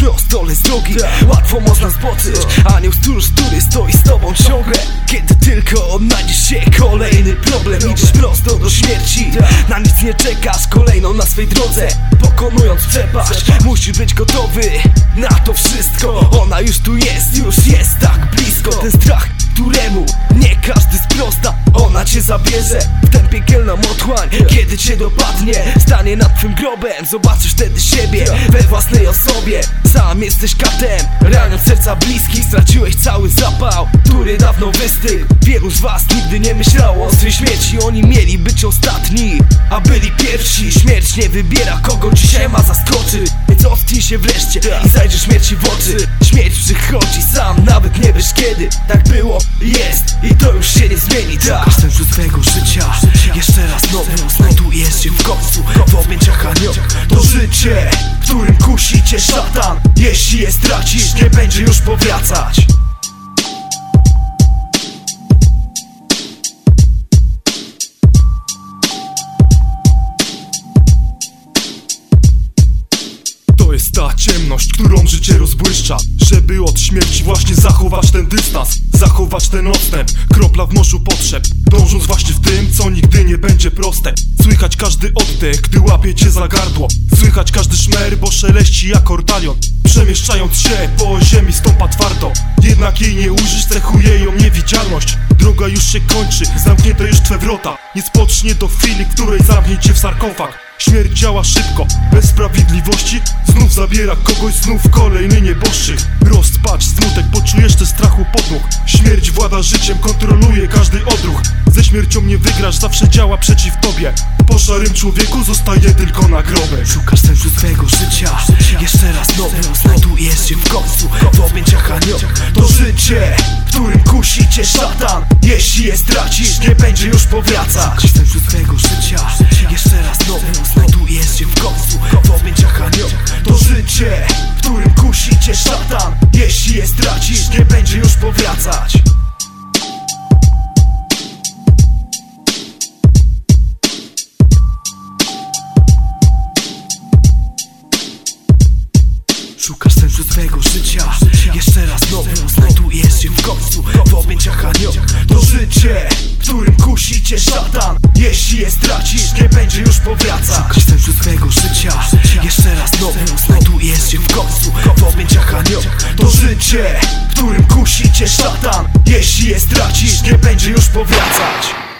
prosto, ale z drogi łatwo można zboczyć. Anioł stróż, który stoi z tobą ciągle. Kiedy tylko odnajdziesz się, kolejny problem. Idziesz prosto do śmierci, na nic nie czekasz, kolejną na swej drodze pokonując przepaść. Musisz być gotowy na to wszystko. Ona już tu jest, już jest tak blisko. Ten strach, któremu nie każdy sprosta, ona cię zabierze w tę piekielną otchłań. Kiedy cię dopadnie, stanie nad twym grobem. Zobaczysz wtedy siebie we własnej osobie. Sam jesteś katem, raniąc serca bliskich. Straciłeś cały zapał, który dawno wystygł. Wielu z was nigdy nie myślało o swej śmierci. Oni mieli być ostatni, a byli pierwsi. Śmierć nie wybiera, kogo dzisiaj ma zaskoczyć. Więc ocknij się wreszcie i zajrzyj śmierci w oczy. Śmierć przychodzi sam, nawet nie wiesz kiedy. Tak było, jest i to już się nie zmieni. Szukasz sensu swego życia, jeszcze raz nowy. Znajdujesz się w końcu w objęciach anioła. To życie, w którym kusi cię szatan. Jeśli je stracisz, nie będzie już powracać. To jest ta ciemność, którą życie rozbłyszcza. Żeby od śmierci właśnie zachować ten dystans, zachować ten odstęp, kropla w morzu potrzeb. Dążąc właśnie w tym, co nigdy nie będzie proste. Słychać każdy oddech, gdy łapie cię za gardło. Słychać każdy szmer, bo szeleści jak ortalion. Przemieszczając się po ziemi stąpa twardo. Jednak jej nie ujrzysz, cechuje ją niewidzialność. Droga już się kończy, zamknięte już twe wrota. Nie spocznie do chwili, w której zamknie cię w sarkofag. Śmierć działa szybko, bez sprawiedliwości. Znów zabiera kogoś, znów kolejny nieboszczyk. Rozpacz, smutek, poczujesz te strachu podmuch. Śmierć włada życiem, kontroluje każdy odruch. Ze śmiercią nie wygrasz, zawsze działa przeciw tobie. Po szarym człowieku zostaje tylko nagrobek. Szukasz sensu swego życia, jeszcze raz nowy. Znajdujesz się w końcu w objęciach anioła. To życie, w którym kusi cię szatan. Jeśli je stracisz, nie będzie już powracać. Szukasz sensu swego życia, jeszcze raz nowy. Znajdujesz się w końcu w objęciach anioła. To życie, w którym kusi cię szatan. Jeśli je stracisz, nie będzie już powracać. Szukasz sensu swego życia, jeszcze raz nowy. Znajdujesz się w końcu w objęciach anioła. To życie, w którym kusi cię szatan. Jeśli je stracisz, nie będzie już powracać. Szukasz sensu swego życia, jeszcze raz nowy. Znajdujesz się w końcu w objęciach anioła. To życie, w którym kusi cię szatan. Jeśli je stracisz, nie będzie już powracać.